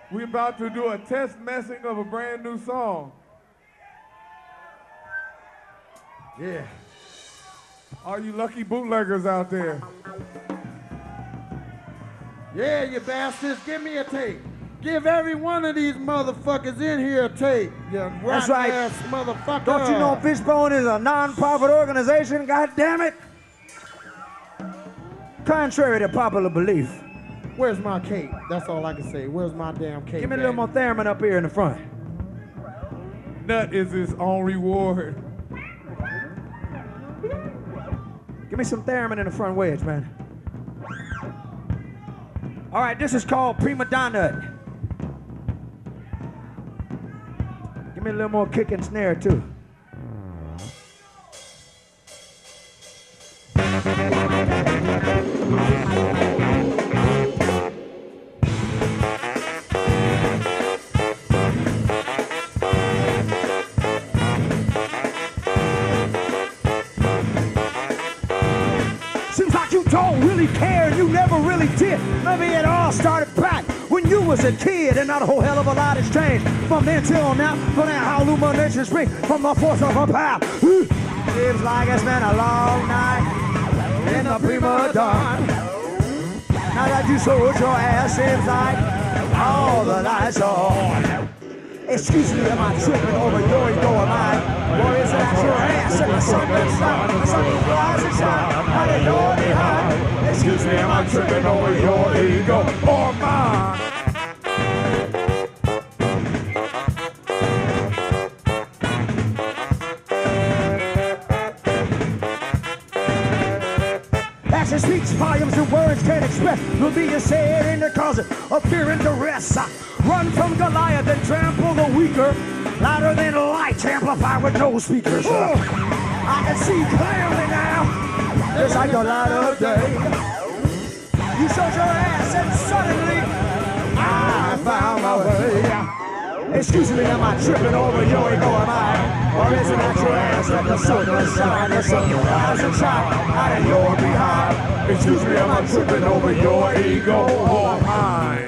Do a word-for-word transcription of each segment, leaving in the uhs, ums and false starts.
We're about to do a test messing of a brand new song. Yeah. All you lucky bootleggers out there. Yeah, you bastards, give me a tape. Give every one of these motherfuckers in here a tape. You That's right. ass motherfucker. Don't you know Fishbone is a non-profit organization? God damn it! Contrary to popular belief. Where's my cape? That's all I can say. Where's my damn cape? Give me a little more theremin up here in the front. Nut is his own reward. Give me some theremin in the front wedge, man. All right, this is called Prima Donna. Give me a little more kick and snare, too. Seems like you don't really care and you never really did. Maybe it all started back when you was a kid, and not a whole hell of a lot has changed from then till now. From that how illumination spring from the force of a power. Seems like it's been a long night in the prima donna. Now that you sold your ass, seems like all the lights are on. Excuse me, am I tripping over your ego? Am I? Or is it at your ass and the sun that's out? The sun will rise and shine out of your behind. Excuse me, am I tripping over your ego or mine? Action speaks volumes and words can't express. Will be just said in the closet of fear and duress. Run from Goliath and trample the weaker. Louder than lights amplified with no speakers. Oh, I can see clearly now. Just like the light of day. You showed your ass and suddenly I found my way. Excuse me, am I tripping over your ego? Am I? Or is it at your ass that the sun will shine? The sun will rise and shine out of your behind. Excuse me, am I tripping over your ego or mine?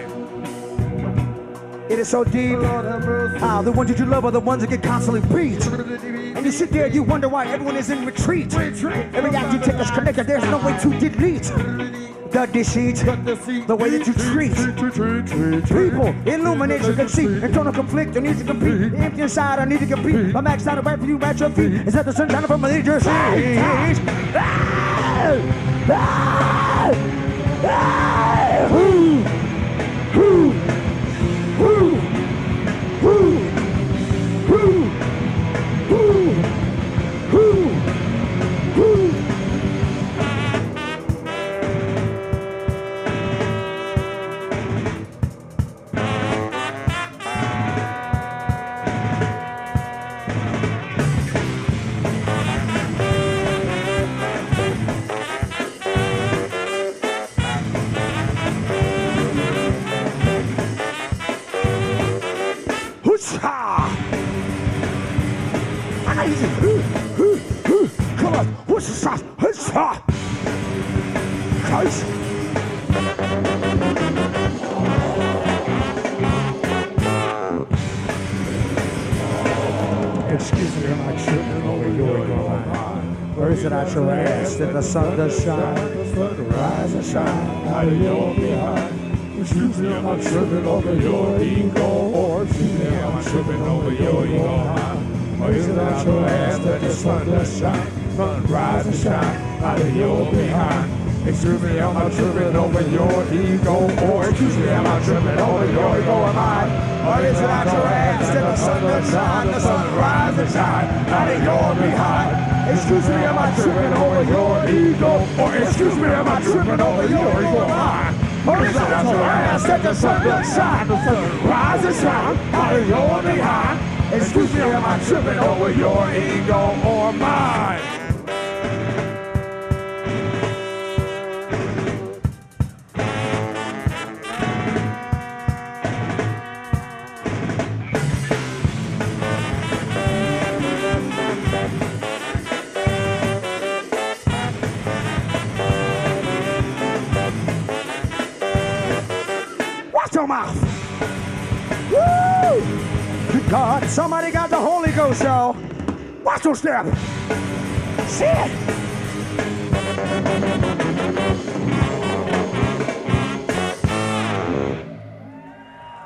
It is so deep. How the ones that you love are the ones that get constantly beat. And you sit there, you wonder why everyone is in retreat. Every act you take is connected, there's no way to delete. The deceit, the way that you treat people, illuminate you can see. Internal conflict, you need to compete. Empty inside, I need to compete. My max out of right for you, at your feet. Is that the sunshine from a leader's seat? Ah! Ah! Ah! Who? Who? Woo! Woo! Woo! Woo! Woo! Woo! Come on, what's the shot? It's hot. Guys. Excuse me, am I tripping over your ego? Or is it at your ass that the sun does shine? The sun rise and shine out of your behind. Excuse me, am I tripping over your ego? Or excuse me, am I tripping over your ego? Or is it at your ass that the sun does shine? Sun rise and shine out of your behind. Excuse me, am I tripping over your ego? Or excuse me, am I tripping over your ego? Am I? Or is it at your ass that the sun does shine? The sun rise and shine out of your behind. Excuse me, am I tripping over your ego? Or excuse me, am I tripping over your ego? Am I? Or is it at your ass that the sun does shine? The sun rise and shine out of your behind. Excuse me, am I tripping over your ego or mine? Watch your mouth. Woo! Good God, somebody got the Holy Ghost, y'all. Watch your step. Shit.